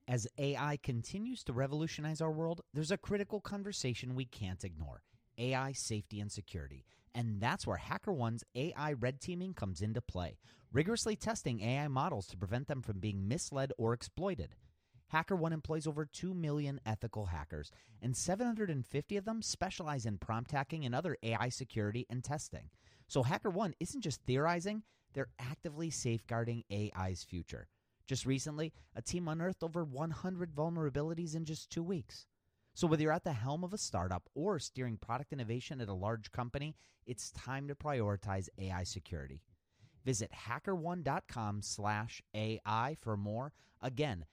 As AI continues to revolutionize our world, there's a critical conversation we can't ignore: AI safety and security. And that's where HackerOne's AI red teaming comes into play, rigorously testing AI models to prevent them from being misled or exploited. HackerOne employs over 2 million ethical hackers, and 750 of them specialize in prompt hacking and other AI security and testing. So HackerOne isn't just theorizing, they're actively safeguarding AI's future. Just recently, a team unearthed over 100 vulnerabilities in just 2 weeks. So whether you're at the helm of a startup or steering product innovation at a large company, it's time to prioritize AI security. Visit hackerone.com/AI for more. Again,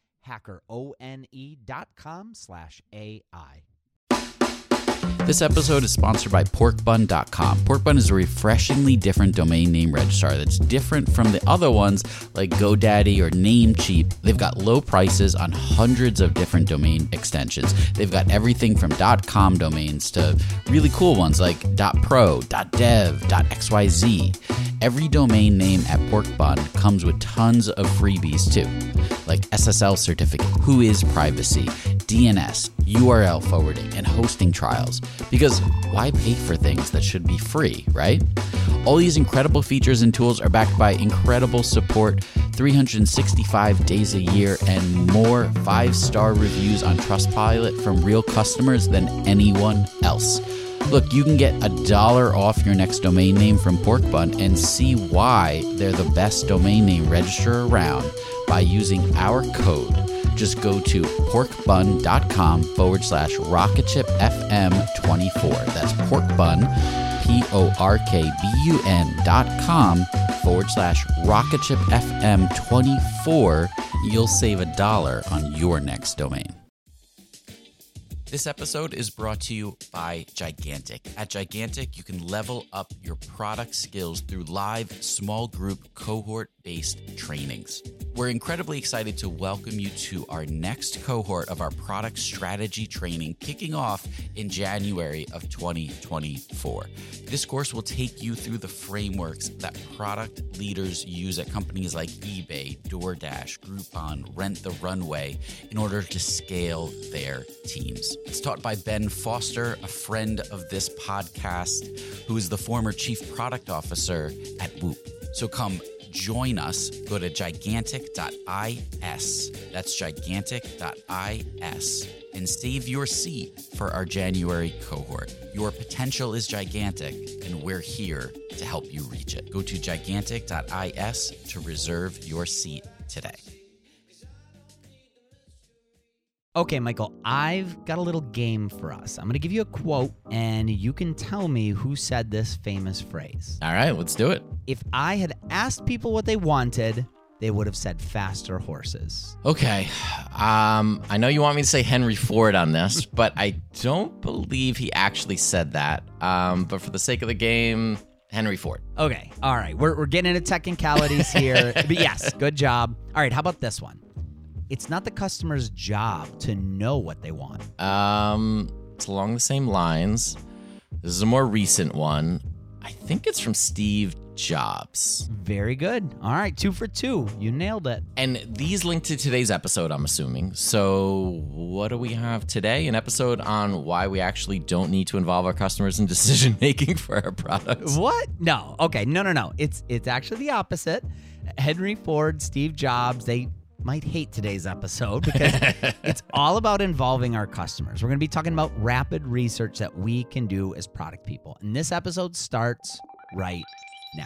hackerone.com/AI. This episode is sponsored by porkbun.com. Porkbun is a refreshingly different domain name registrar that's different from the other ones like GoDaddy or Namecheap. They've got low prices on hundreds of different domain extensions. They've got everything from .com domains to really cool ones like .pro, .dev, .xyz. Every domain name at Porkbun comes with tons of freebies too, like SSL certificate, Whois privacy, DNS, URL forwarding, and hosting trials. Because why pay for things that should be free, right? All these incredible features and tools are backed by incredible support, 365 days a year, and more 5-star reviews on Trustpilot from real customers than anyone else. Look, you can get $1 off your next domain name from Porkbun and see why they're the best domain name registrar around by using our code. Just go to porkbun.com/rocketshipfm24. That's porkbun, porkbun.com/rocketshipfm24. You'll save $1 on your next domain. This episode is brought to you by Gigantic. At Gigantic, you can level up your product skills through live, small group, cohort-based trainings. We're incredibly excited to welcome you to our next cohort of our product strategy training, kicking off in January of 2024. This course will take you through the frameworks that product leaders use at companies like eBay, DoorDash, Groupon, Rent the Runway in order to scale their teams. It's taught by Ben Foster, a friend of this podcast, who is the former chief product officer at Whoop. So come join us. Go to gigantic.is. That's gigantic.is. And save your seat for our January cohort. Your potential is gigantic, and we're here to help you reach it. Go to gigantic.is to reserve your seat today. Okay, Michael, I've got a little game for us. I'm going to give you a quote, and you can tell me who said this famous phrase. All right, let's do it. If I had asked people what they wanted, they would have said faster horses. Okay. I know you want me to say Henry Ford on this, but I don't believe he actually said that. But for the sake of the game, Henry Ford. Okay, all right. We're getting into technicalities here. But yes, good job. All right, how about this one? It's not the customer's job to know what they want. It's along the same lines. This is a more recent one. I think it's from Steve Jobs. Very good. All right, 2 for 2. You nailed it. And these link to today's episode, I'm assuming. So what do we have today? An episode on why we actually don't need to involve our customers in decision-making for our products. What? No. Okay, no. It's actually the opposite. Henry Ford, Steve Jobs, they might hate today's episode because it's all about involving our customers. We're going to be talking about rapid research that we can do as product people. And this episode starts right now.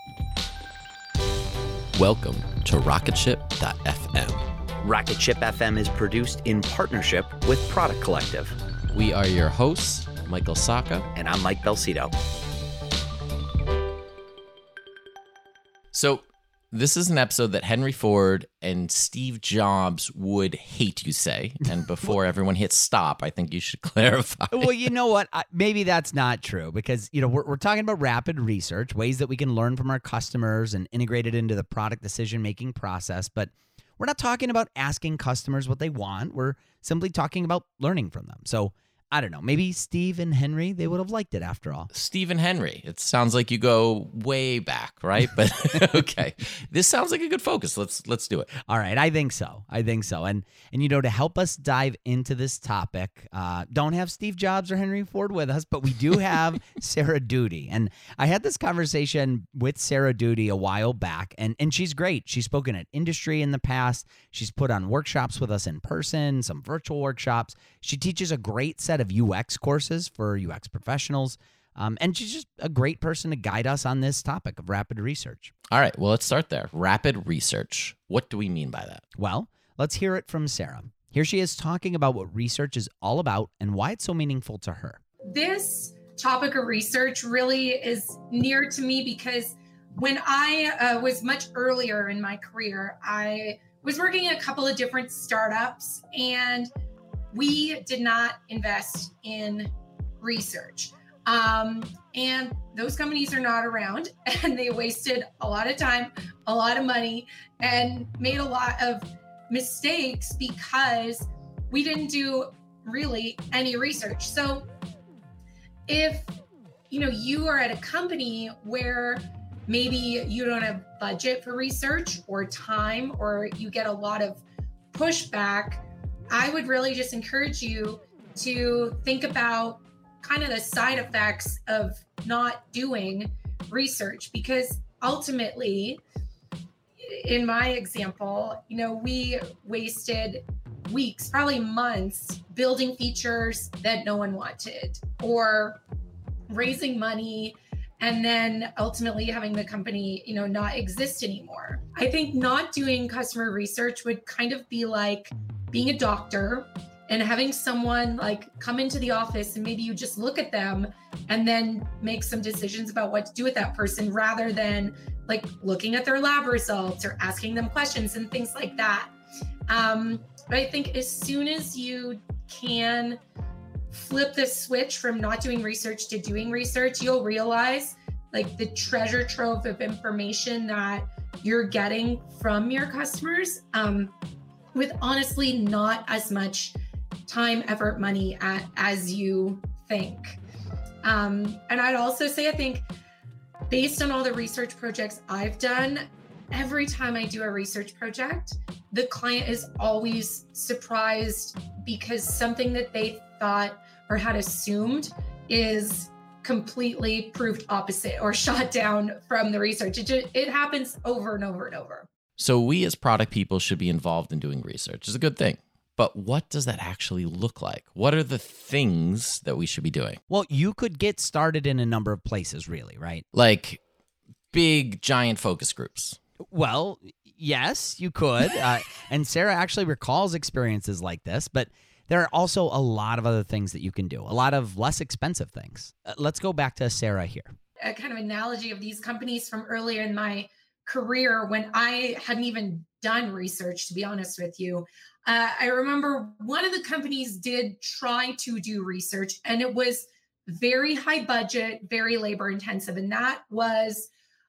Welcome to Rocketship.fm. Rocketship FM is produced in partnership with Product Collective. We are your hosts, Michael Sacca. And I'm Mike Belcito. So this is an episode that Henry Ford and Steve Jobs would hate, you say. And before everyone hits stop, I think you should clarify. Well, you know what? Maybe that's not true because, we're talking about rapid research, ways that we can learn from our customers and integrate it into the product decision-making process. But we're not talking about asking customers what they want. We're simply talking about learning from them. So I don't know, maybe Steve and Henry, they would have liked it after all. Steve and Henry. It sounds like you go way back, right? But okay. This sounds like a good focus. Let's do it. All right, I think so. And to help us dive into this topic, don't have Steve Jobs or Henry Ford with us, but we do have Sarah Doody. And I had this conversation with Sarah Doody a while back, and she's great. She's spoken at industry in the past. She's put on workshops with us in person, some virtual workshops. She teaches a great set of UX courses for UX professionals. And she's just a great person to guide us on this topic of rapid research. All right, well, let's start there. Rapid research. What do we mean by that? Well, let's hear it from Sarah. Here she is talking about what research is all about and why it's so meaningful to her. This topic of research really is near to me because when I was much earlier in my career, I was working at a couple of different startups, and we did not invest in research. And those companies are not around, and they wasted a lot of time, a lot of money, and made a lot of mistakes because we didn't do really any research. So if you are at a company where maybe you don't have budget for research or time, or you get a lot of pushback, I would really just encourage you to think about kind of the side effects of not doing research, because ultimately, in my example, we wasted weeks, probably months, building features that no one wanted, or raising money and then ultimately having the company, not exist anymore. I think not doing customer research would kind of be like being a doctor and having someone come into the office and maybe you just look at them and then make some decisions about what to do with that person, rather than looking at their lab results or asking them questions and things like that. But I think as soon as you can flip the switch from not doing research to doing research, you'll realize the treasure trove of information that you're getting from your customers, with honestly not as much time, effort, money as you think. And I'd also say, I think based on all the research projects I've done, every time I do a research project, the client is always surprised because something that they thought or had assumed is completely proved opposite or shot down from the research. It happens over and over and over. So we as product people should be involved in doing research. It's a good thing. But what does that actually look like? What are the things that we should be doing? Well, you could get started in a number of places, really, right? Like big, giant focus groups. Well, yes, you could. And Sarah actually recalls experiences like this, but there are also a lot of other things that you can do, a lot of less expensive things. Let's go back to Sarah here. A kind of analogy of these companies from earlier in my career when I hadn't even done research, to be honest with you. I remember one of the companies did try to do research, and it was very high budget, very labor intensive. And that was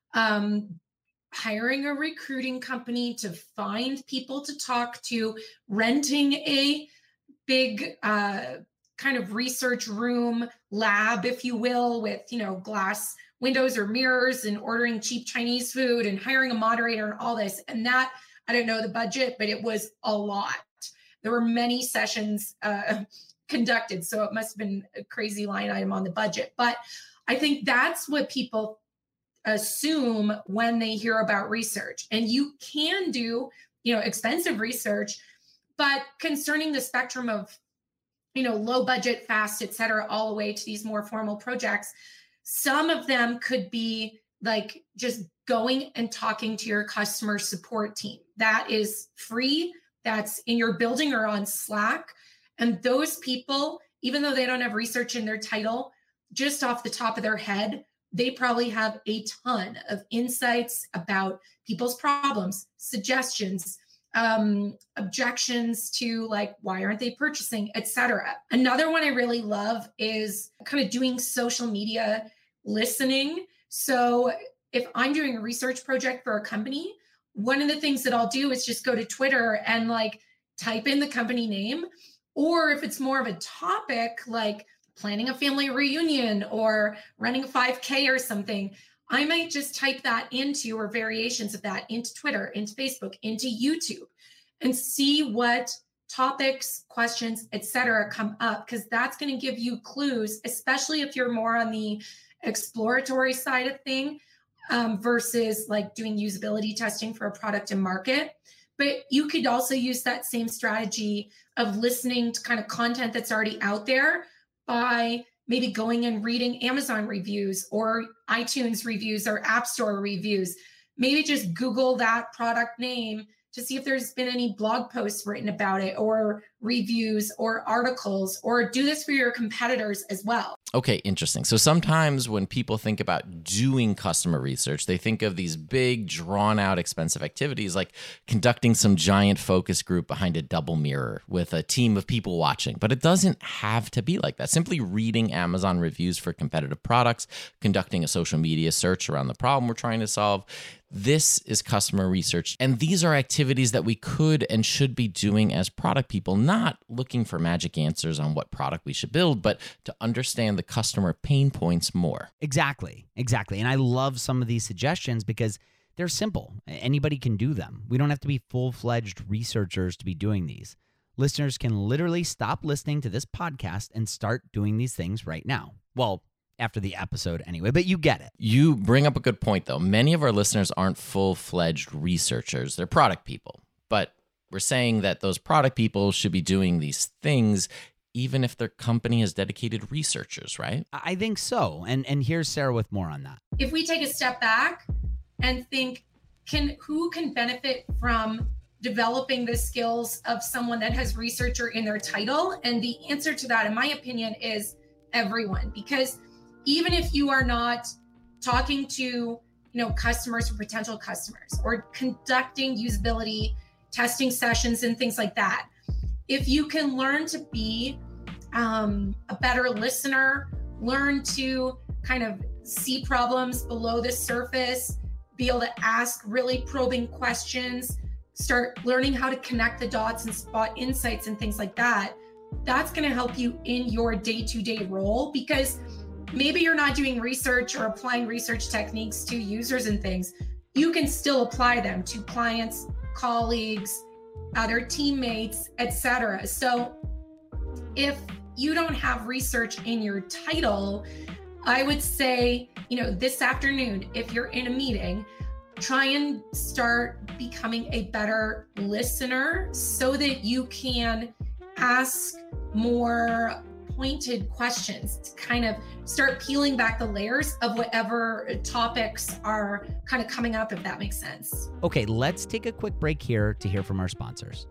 hiring a recruiting company to find people to talk to, renting a big kind of research room lab, if you will, with, glass windows or mirrors, and ordering cheap Chinese food and hiring a moderator and all this. And that, I don't know the budget, but it was a lot. There were many sessions conducted, so it must have been a crazy line item on the budget. But I think that's what people assume when they hear about research. And you can do, expensive research, but concerning the spectrum of, low budget, fast, et cetera, all the way to these more formal projects, some of them could be just going and talking to your customer support team. That is free. That's in your building or on Slack. And those people, even though they don't have research in their title, just off the top of their head, they probably have a ton of insights about people's problems, suggestions, objections to why aren't they purchasing, et cetera. Another one I really love is kind of doing social media listening. So if I'm doing a research project for a company, one of the things that I'll do is just go to Twitter and type in the company name Or if it's more of a topic like planning a family reunion or running a 5K or something, I might just type that into, or variations of that, into Twitter, into Facebook, into YouTube, and see what topics, questions, etc. come up, because that's going to give you clues, especially if you're more on the exploratory side of thing versus like doing usability testing for a product and market. But you could also use that same strategy of listening to kind of content that's already out there by maybe going and reading Amazon reviews or iTunes reviews or App Store reviews. Maybe just Google that product name to see if there's been any blog posts written about it, or reviews or articles, or do this for your competitors as well. Okay, interesting. So sometimes when people think about doing customer research, they think of these big, drawn out, expensive activities like conducting some giant focus group behind a double mirror with a team of people watching. But it doesn't have to be like that. Simply reading Amazon reviews for competitive products, conducting a social media search around the problem we're trying to solve. This is customer research. And these are activities that we could and should be doing as product people, not looking for magic answers on what product we should build, but to understand the customer pain points more. Exactly. And I love some of these suggestions because they're simple. Anybody can do them. We don't have to be full-fledged researchers to be doing these. Listeners can literally stop listening to this podcast and start doing these things right now. Well, after the episode anyway, but you get it. You bring up a good point, though. Many of our listeners aren't full-fledged researchers. They're product people. But we're saying that those product people should be doing these things even if their company has dedicated researchers, right? I think so. And here's Sarah with more on that. If we take a step back and think, who can benefit from developing the skills of someone that has researcher in their title? And the answer to that, in my opinion, is everyone. Because even if you are not talking to, customers or potential customers, or conducting usability testing sessions and things like that, if you can learn to be a better listener, learn to kind of see problems below the surface, be able to ask really probing questions, start learning how to connect the dots and spot insights and things like that, that's going to help you in your day-to-day role. Because maybe you're not doing research or applying research techniques to users and things. You can still apply them to clients, colleagues, other teammates, etc. So if you don't have research in your title, I would say, this afternoon, if you're in a meeting, try and start becoming a better listener so that you can ask more pointed questions to kind of start peeling back the layers of whatever topics are kind of coming up, if that makes sense. Okay, let's take a quick break here to hear from our sponsors.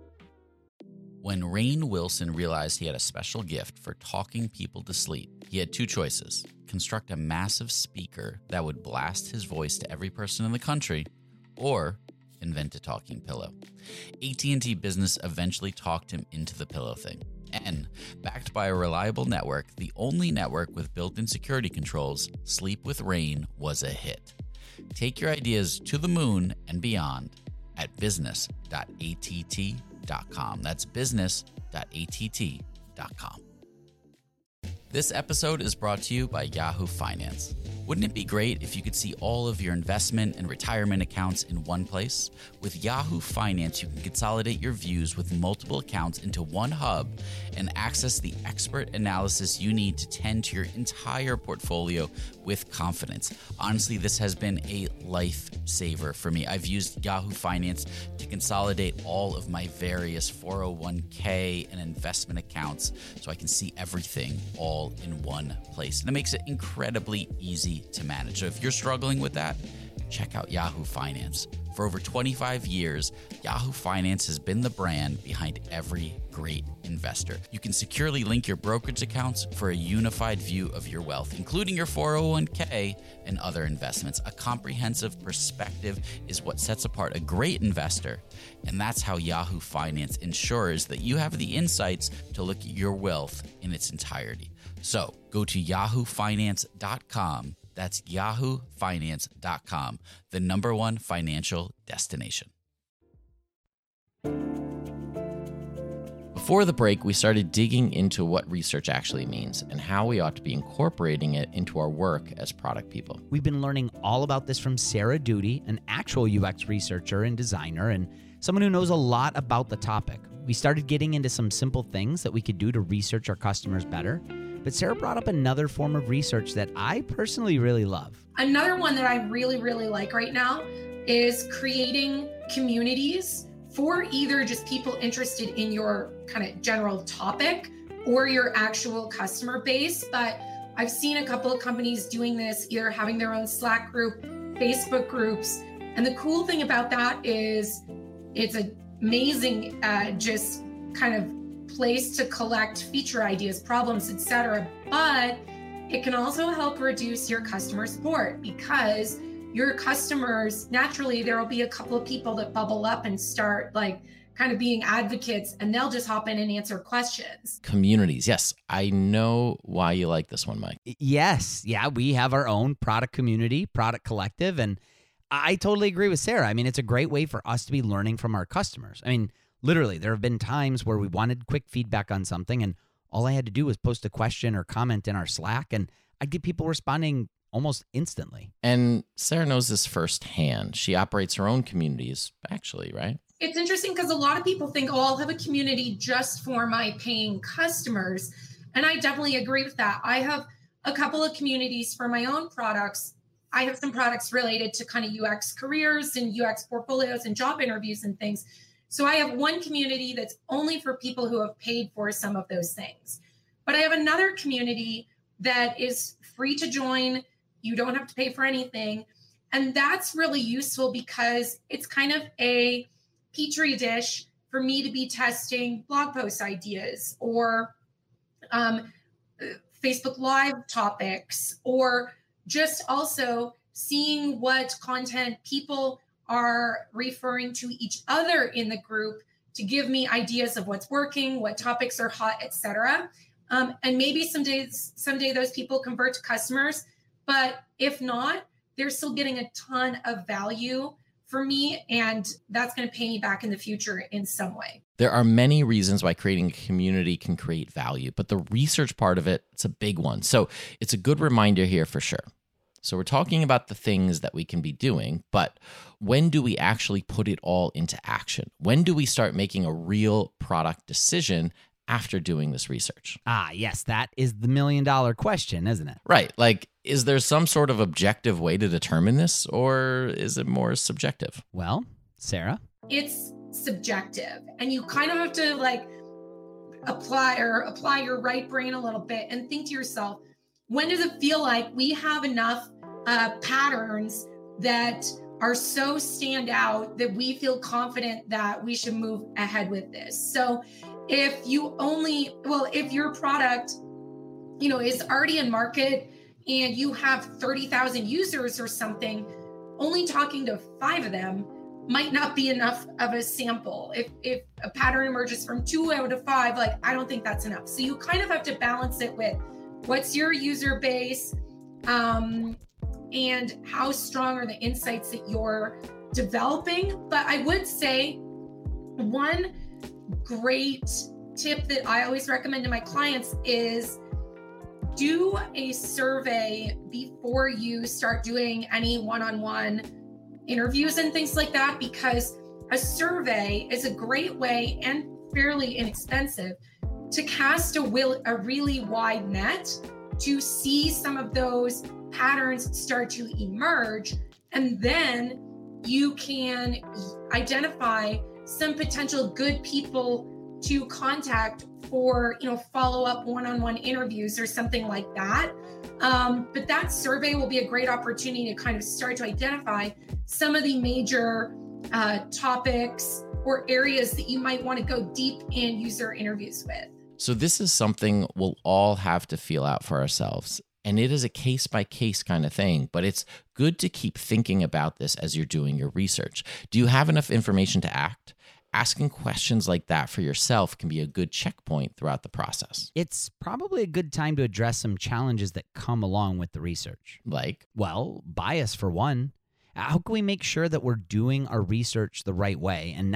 When Rainn Wilson realized he had a special gift for talking people to sleep, he had two choices: construct a massive speaker that would blast his voice to every person in the country, or invent a talking pillow. AT&T Business eventually talked him into the pillow thing. And, backed by a reliable network, the only network with built-in security controls, Sleep with Rainn was a hit. Take your ideas to the moon and beyond at business.att.com. That's business.att.com. This episode is brought to you by Yahoo Finance. Wouldn't it be great if you could see all of your investment and retirement accounts in one place? With Yahoo Finance, you can consolidate your views with multiple accounts into one hub and access the expert analysis you need to tend to your entire portfolio with confidence. Honestly, this has been a lifesaver for me. I've used Yahoo Finance to consolidate all of my various 401k and investment accounts so I can see everything all in one place. And it makes it incredibly easy to manage. So if you're struggling with that, check out Yahoo Finance. For over 25 years, Yahoo Finance has been the brand behind every great investor. You can securely link your brokerage accounts for a unified view of your wealth, including your 401k and other investments. A comprehensive perspective is what sets apart a great investor, and that's how Yahoo Finance ensures that you have the insights to look at your wealth in its entirety. So go to yahoofinance.com. That's yahoofinance.com, the #1 financial destination. Before the break, we started digging into what research actually means and how we ought to be incorporating it into our work as product people. We've been learning all about this from Sarah Duty, an actual UX researcher and designer, and someone who knows a lot about the topic. We started getting into some simple things that we could do to research our customers better. But Sarah brought up another form of research that I personally really love. Another one that I really, really like right now is creating communities for either just people interested in your kind of general topic or your actual customer base. But I've seen a couple of companies doing this, either having their own Slack group, Facebook groups. And the cool thing about that is it's an amazing just kind of place to collect feature ideas, problems, etc. But it can also help reduce your customer support, because your customers, naturally, there will be a couple of people that bubble up and start like kind of being advocates, and they'll just hop in and answer questions. Communities. Yes, I know why you like this one, Mike. Yes. Yeah, we have our own product community, product collective, and I totally agree with Sarah. I mean, it's a great way for us to be learning from our customers. I mean, literally, there have been times where we wanted quick feedback on something, and all I had to do was post a question or comment in our Slack, and I'd get people responding almost instantly. And Sarah knows this firsthand. She operates her own communities, actually, right? It's interesting because a lot of people think, oh, I'll have a community just for my paying customers. And I definitely agree with that. I have a couple of communities for my own products. I have some products related to kind of UX careers and UX portfolios and job interviews and things. So I have one community that's only for people who have paid for some of those things. But I have another community that is free to join. You don't have to pay for anything. And that's really useful because it's kind of a petri dish for me to be testing blog post ideas or Facebook Live topics, or just also seeing what content people are referring to each other in the group to give me ideas of what's working, what topics are hot, etc. And maybe someday those people convert to customers, but if not, they're still getting a ton of value for me, and that's going to pay me back in the future in some way. There are many reasons why creating a community can create value, but the research part of it, it's a big one. So it's a good reminder here for sure. So we're talking about the things that we can be doing, but when do we actually put it all into action? When do we start making a real product decision after doing this research? Ah, yes, that is the $1 million question, isn't it? Right. Like, is there some sort of objective way to determine this, or is it more subjective? Well, Sarah? It's subjective, and you kind of have to like apply your right brain a little bit and think to yourself, when does it feel like we have enough patterns that are so stand out that we feel confident that we should move ahead with this? So if your product, is already in market and you have 30,000 users or something, only talking to 5 of them might not be enough of a sample. If a pattern emerges from 2 out of 5, like, I don't think that's enough. So you kind of have to balance it with what's your user base, and how strong are the insights that you're developing. But I would say one great tip that I always recommend to my clients is do a survey before you start doing any one-on-one interviews and things like that, because a survey is a great way and fairly inexpensive to cast a really wide net to see some of those patterns start to emerge. And then you can identify some potential good people to contact for, follow-up one-on-one interviews or something like that. But that survey will be a great opportunity to kind of start to identify some of the major topics or areas that you might want to go deep in user interviews with. So this is something we'll all have to feel out for ourselves. And it is a case-by-case kind of thing, but it's good to keep thinking about this as you're doing your research. Do you have enough information to act? Asking questions like that for yourself can be a good checkpoint throughout the process. It's probably a good time to address some challenges that come along with the research. Like? Well, bias for one. How can we make sure that we're doing our research the right way and not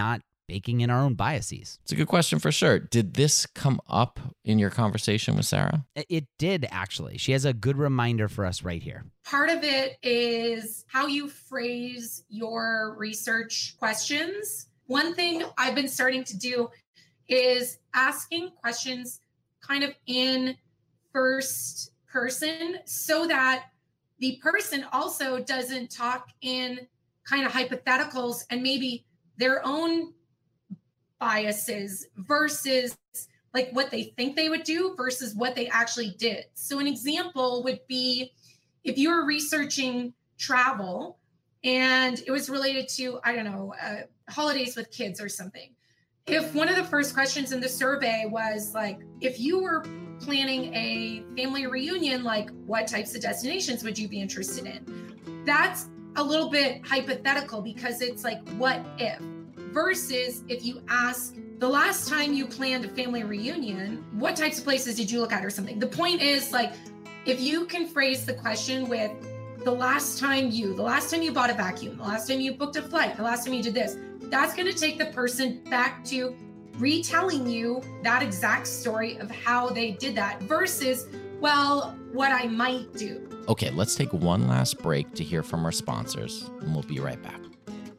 baking in our own biases. It's a good question for sure. Did this come up in your conversation with Sarah? It did, actually. She has a good reminder for us right here. Part of it is how you phrase your research questions. One thing I've been starting to do is asking questions kind of in first person so that the person also doesn't talk in kind of hypotheticals and maybe their own biases versus like what they think they would do versus what they actually did. So an example would be if you were researching travel and it was related to, I don't know, holidays with kids or something. If one of the first questions in the survey was like, if you were planning a family reunion, like what types of destinations would you be interested in? That's a little bit hypothetical because it's like, what if? Versus if you ask the last time you planned a family reunion, what types of places did you look at or something? The point is like, if you can phrase the question with the last time you bought a vacuum, the last time you booked a flight, the last time you did this, that's going to take the person back to retelling you that exact story of how they did that versus, well, what I might do. Okay, let's take one last break to hear from our sponsors, and we'll be right back.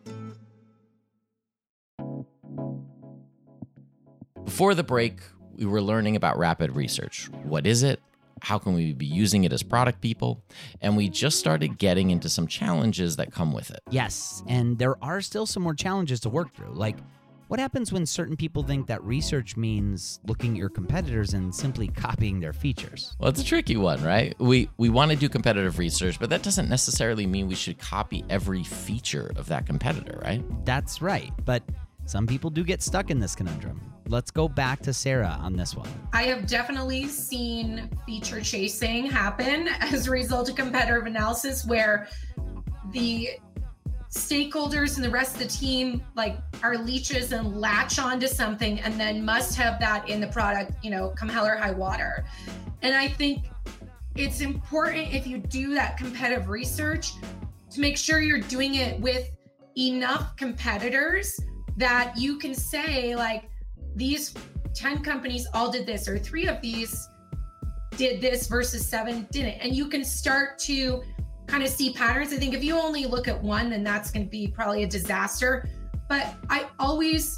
Before the break, we were learning about rapid research. What is it? How can we be using it as product people? And we just started getting into some challenges that come with it. Yes, and there are still some more challenges to work through. Like, what happens when certain people think that research means looking at your competitors and simply copying their features? Well, it's a tricky one, right? We want to do competitive research, but that doesn't necessarily mean we should copy every feature of that competitor, right? That's right, but some people do get stuck in this conundrum. Let's go back to Sarah on this one. I have definitely seen feature chasing happen as a result of competitive analysis where the stakeholders and the rest of the team like are leeches and latch onto something and then must have that in the product, come hell or high water. And I think it's important if you do that competitive research to make sure you're doing it with enough competitors that you can say like, these 10 companies all did this, or 3 of these did this versus 7 didn't. And you can start to kind of see patterns. I think if you only look at one, then that's going to be probably a disaster. But I always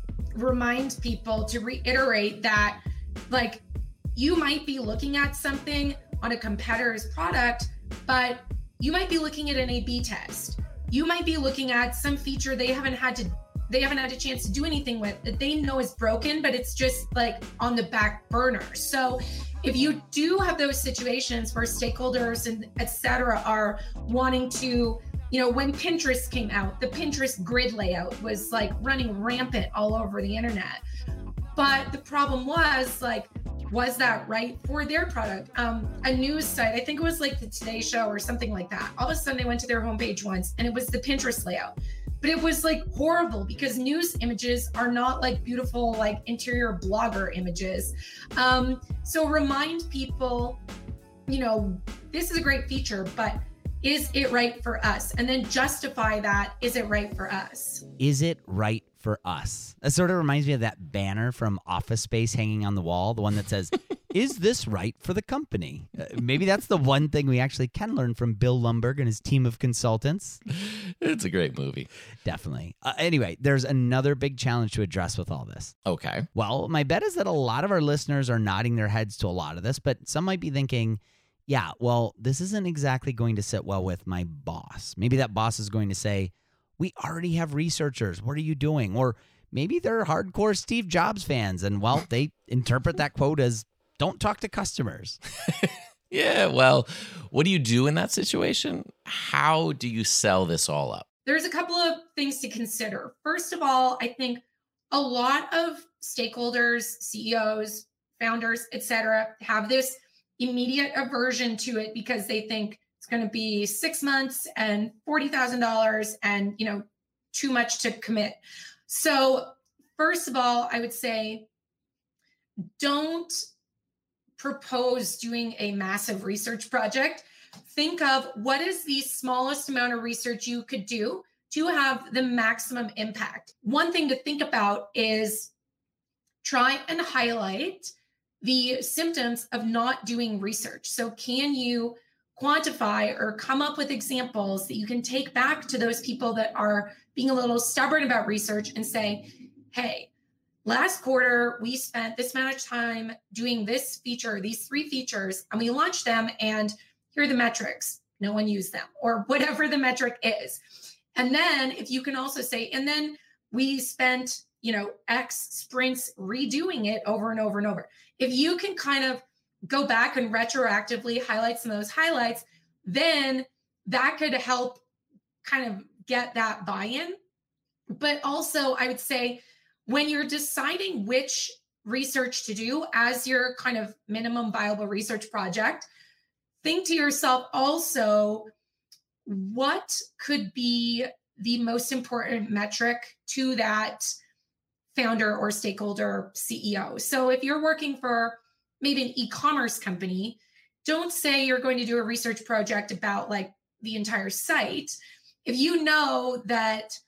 remind people to reiterate that, like, you might be looking at something on a competitor's product, but you might be looking at an A/B test. You might be looking at some feature they haven't had a chance to do anything with, that they know is broken, but it's just like on the back burner. So if you do have those situations where stakeholders and et cetera are wanting to, when Pinterest came out, the Pinterest grid layout was like running rampant all over the internet. But the problem was like, was that right for their product? A news site, I think it was like the Today Show or something like that. All of a sudden I went to their homepage once and it was the Pinterest layout. But it was like horrible because news images are not like beautiful, like interior blogger images. So remind people, this is a great feature, but is it right for us? And then justify that, is it right for us? Is it right for us? That sort of reminds me of that banner from Office Space hanging on the wall, the one that says, is this right for the company? Maybe that's the one thing we actually can learn from Bill Lumberg and his team of consultants. It's a great movie. Definitely. Anyway, there's another big challenge to address with all this. Okay. Well, my bet is that a lot of our listeners are nodding their heads to a lot of this, but some might be thinking, yeah, well, this isn't exactly going to sit well with my boss. Maybe that boss is going to say, we already have researchers. What are you doing? Or maybe they're hardcore Steve Jobs fans and, well, they interpret that quote as, don't talk to customers. Yeah, well, what do you do in that situation? How do you sell this all up? There's a couple of things to consider. First of all, I think a lot of stakeholders, CEOs, founders, et cetera, have this immediate aversion to it because they think it's going to be 6 months and $40,000 and, too much to commit. So first of all, I would say, don't propose doing a massive research project. Think of what is the smallest amount of research you could do to have the maximum impact. One thing to think about is try and highlight the symptoms of not doing research. So can you quantify or come up with examples that you can take back to those people that are being a little stubborn about research and say, hey, last quarter, we spent this amount of time doing this feature, these 3 features, and we launched them, and here are the metrics. No one used them, or whatever the metric is. And then if you can also say, and then we spent, X sprints redoing it over and over and over. If you can kind of go back and retroactively highlight some of those highlights, then that could help kind of get that buy-in. But also, I would say, when you're deciding which research to do as your kind of minimum viable research project, think to yourself also, what could be the most important metric to that founder or stakeholder CEO? So if you're working for maybe an e-commerce company, don't say you're going to do a research project about like the entire site. If you know that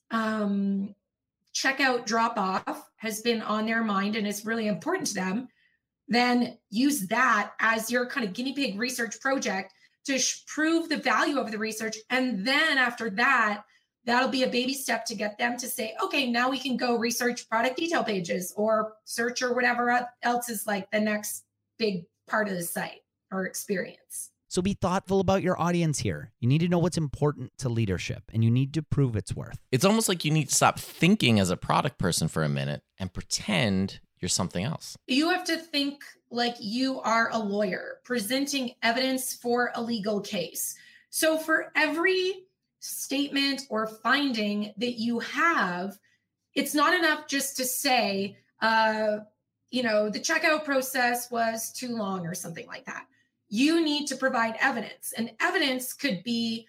checkout drop-off has been on their mind and is really important to them, then use that as your kind of guinea pig research project to prove the value of the research. And then after that, that'll be a baby step to get them to say, okay, now we can go research product detail pages or search or whatever else is like the next big part of the site or experience. So be thoughtful about your audience here. You need to know what's important to leadership, and you need to prove its worth. It's almost like you need to stop thinking as a product person for a minute and pretend you're something else. You have to think like you are a lawyer presenting evidence for a legal case. So for every statement or finding that you have, it's not enough just to say, the checkout process was too long or something like that. You need to provide evidence, and evidence could be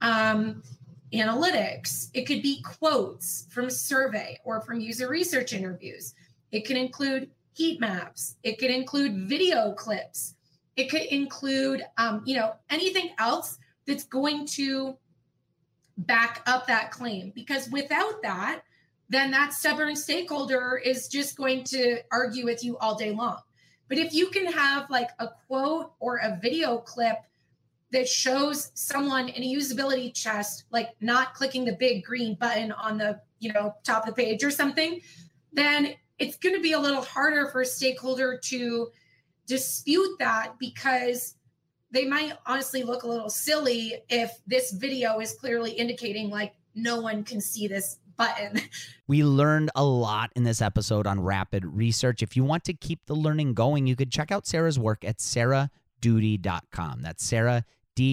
analytics. It could be quotes from a survey or from user research interviews. It can include heat maps. It could include video clips. It could include, anything else that's going to back up that claim. Because without that, then that stubborn stakeholder is just going to argue with you all day long. But if you can have like a quote or a video clip that shows someone in a usability test, like not clicking the big green button on the, top of the page or something, then it's going to be a little harder for a stakeholder to dispute that, because they might honestly look a little silly if this video is clearly indicating like no one can see this button. We learned a lot in this episode on rapid research. If you want to keep the learning going, you could check out Sarah's work at sarahdoody.com. That's Sarah,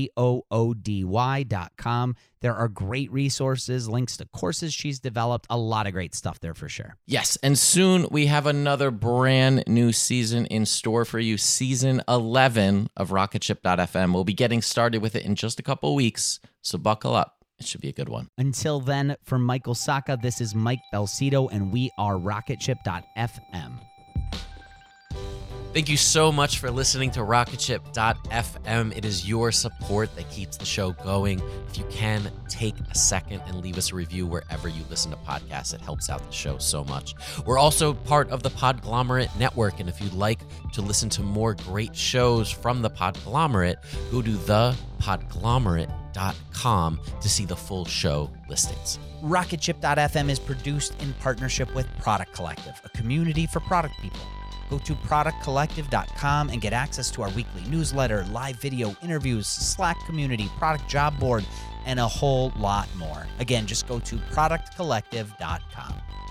DOODY.com. There are great resources, links to courses she's developed, a lot of great stuff there for sure. Yes, and soon we have another brand new season in store for you. Season 11 of Rocketship.fm. We'll be getting started with it in just a couple weeks, so buckle up. It should be a good one. Until then, for Michael Sacca, this is Mike Belcito, and we are Rocketship.fm. Thank you so much for listening to Rocketship.fm. It is your support that keeps the show going. If you can, take a second and leave us a review wherever you listen to podcasts. It helps out the show so much. We're also part of the Podglomerate Network, and if you'd like to listen to more great shows from the Podglomerate, go to thepodglomerate.com to see the full show listings. Rocketship.fm is produced in partnership with Product Collective, a community for product people. Go to productcollective.com and get access to our weekly newsletter, live video interviews, Slack community, product job board, and a whole lot more. Again, just go to productcollective.com.